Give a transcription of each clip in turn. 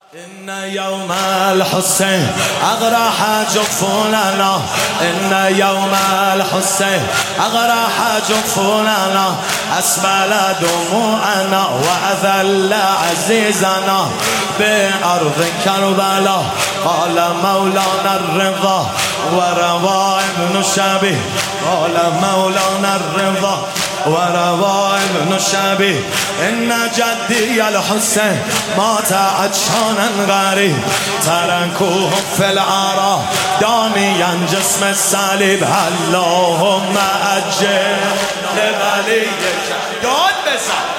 إن يوم الحسين أغرح جفوننا، إن يوم الحسين أغرح جفوننا، أسبل دموعنا وأذل عزيزنا بأرض كربلاء. قال مولانا الرضا وروى ابن الشبيه، قال مولانا الرضا وروى ابن الشبيه إن جدي الحسين مات عطشانا غريب، تركوه في العراء داميا جسم الصليب. اللهم أجل لوليك داد بزن،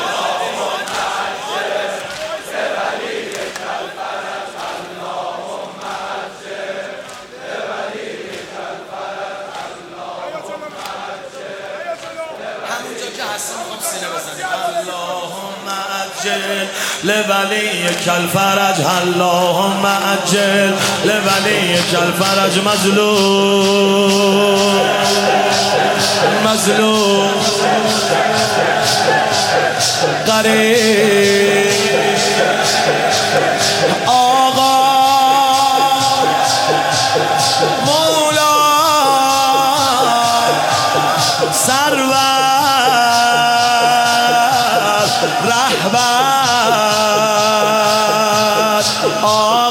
اللهم أجل لوليك الفرج، اللهم أجل لوليك الفرج. مظلوم مظلوم قریب آقا مولا سرور رهبر